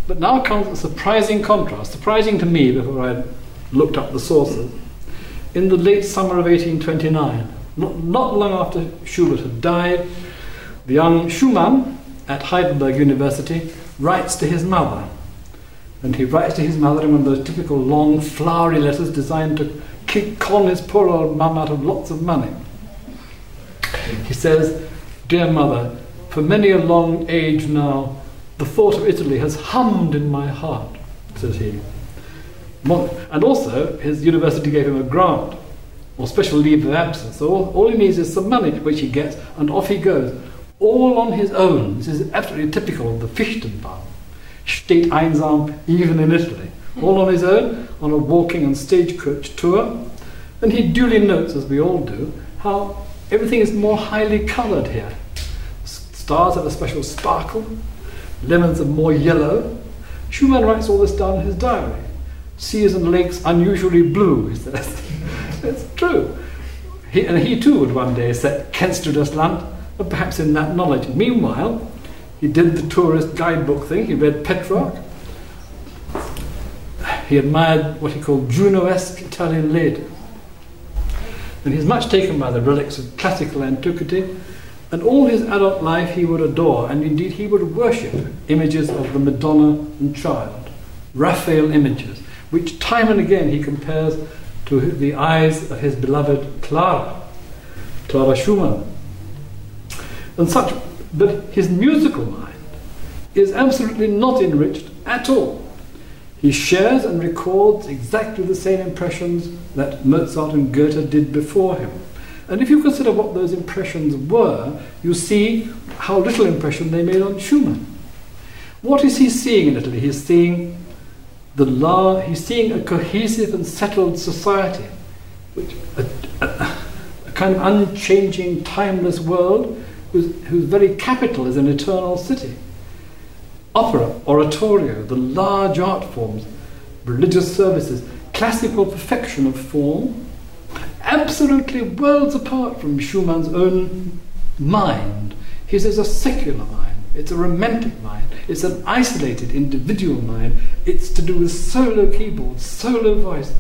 But now comes a surprising contrast, surprising to me before I looked up the sources. In the late summer of 1829, not long after Schubert had died, the young Schumann at Heidelberg University writes to his mother. And he writes to his mother in one of those typical long, flowery letters designed to con his poor old mum out of lots of money. He says, "Dear mother, for many a long age now, the thought of Italy has hummed in my heart," says he. And also, his university gave him a grant, or special leave of absence. So all he needs is some money, which he gets, and off he goes. All on his own. This is absolutely typical of the Fichtenbau. Steht einsam, even in Italy. All on his own, on a walking and stagecoach tour. And he duly notes, as we all do, how everything is more highly coloured here. Stars have a special sparkle, lemons are more yellow. Schumann writes all this down in his diary. Seas and lakes unusually blue, he says. It's true. He too would one day set Kennst du das Land, but perhaps in that knowledge. Meanwhile, he did the tourist guidebook thing. He read Petrarch. He admired what he called Juno-esque Italian ladies. And he's much taken by the relics of classical antiquity. And all his adult life he would adore, and indeed he would worship images of the Madonna and Child, Raphael images, which time and again he compares to the eyes of his beloved Clara Schumann. But his musical mind is absolutely not enriched at all. He shares and records exactly the same impressions that Mozart and Goethe did before him. And if you consider what those impressions were, you see how little impression they made on Schumann. What is he seeing in Italy? He's seeing a cohesive and settled society, a kind of unchanging, timeless world whose very capital is an eternal city. Opera, oratorio, the large art forms, religious services, classical perfection of form, absolutely worlds apart from Schumann's own mind. His is a secular mind, it's a romantic mind, it's an isolated individual mind, it's to do with solo keyboard, solo voice.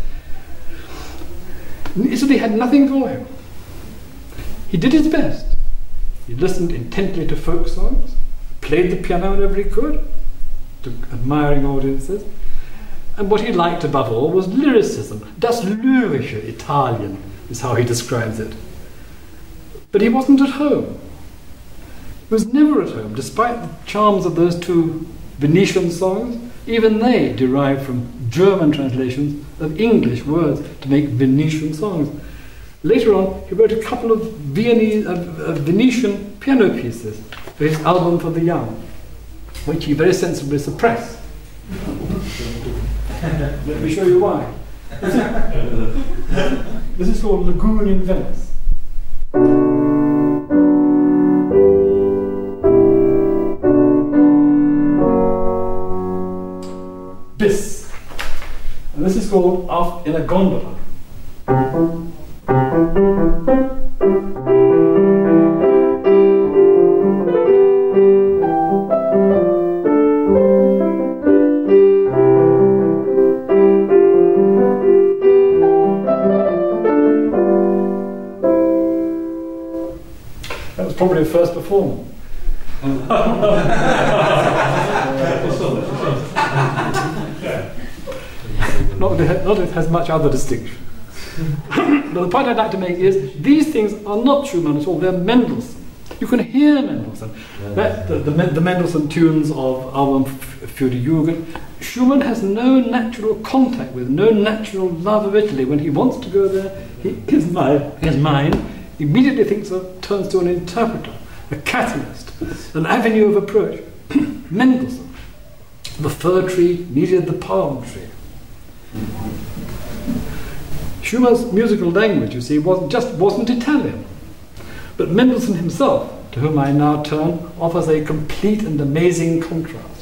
Italy had nothing for him. He did his best. He listened intently to folk songs, played the piano whenever he could, to admiring audiences. And what he liked above all was lyricism. Das lyrische Italien is how he describes it. But he wasn't at home. He was never at home, despite the charms of those two Venetian songs. Even they derive from German translations of English words to make Venetian songs. Later on, he wrote a couple of Venetian piano pieces for his album for the young, which he very sensibly suppressed. Let me show you why. This is called Lagoon in Venice. Bis. And this is called Off in a Gondola. That was probably a first performance. Not that it has much other distinction. But the point I'd like to make is these things are not Schumann at all, they're Mendelssohn. You can hear Mendelssohn. The Mendelssohn tunes of Album für die Jugend. Schumann has no natural contact with, no natural love of Italy. When he wants to go there, his mind immediately turns to an interpreter, a catalyst, an avenue of approach. Mendelssohn. The fir tree needed the palm tree. Schumann's musical language, you see, wasn't Italian. But Mendelssohn himself, to whom I now turn, offers a complete and amazing contrast.